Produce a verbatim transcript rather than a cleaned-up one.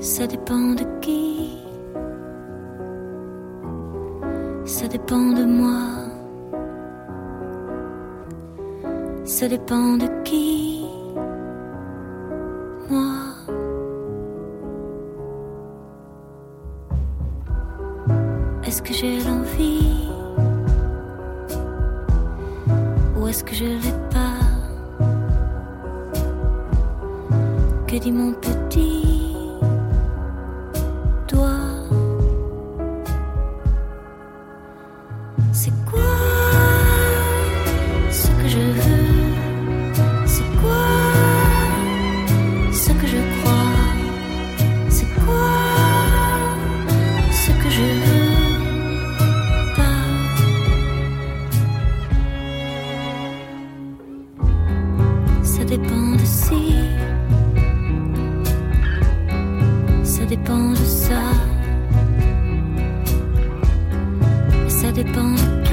Ça dépend de qui, ça dépend de moi, ça dépend de qui, moi. Est-ce que j'ai l'envie ou est-ce que je l'ai pas? Que dit mon petit doigt? C'est quoi ce que je veux? C'est quoi ce que je crois? C'est quoi ce que je veux pas? Ça dépend de si, ça dépend de ça, et ça dépend de